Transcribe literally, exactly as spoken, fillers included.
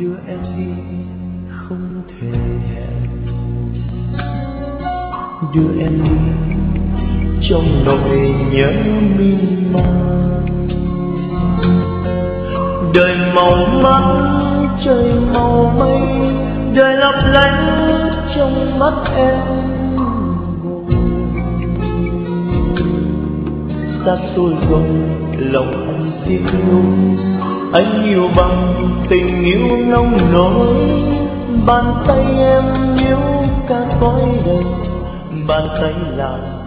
đưa em đi không thể hẹn, đưa em đi trong nỗi nhớ miên man. Đời màu mắt trời màu mây, đời lấp lánh trong mắt em. Xa xôi rồi lòng anh tiếc nuối, anh yêu bằng tình yêu nông nổi. Bàn tay em níu cả cõi đời, bàn tay làm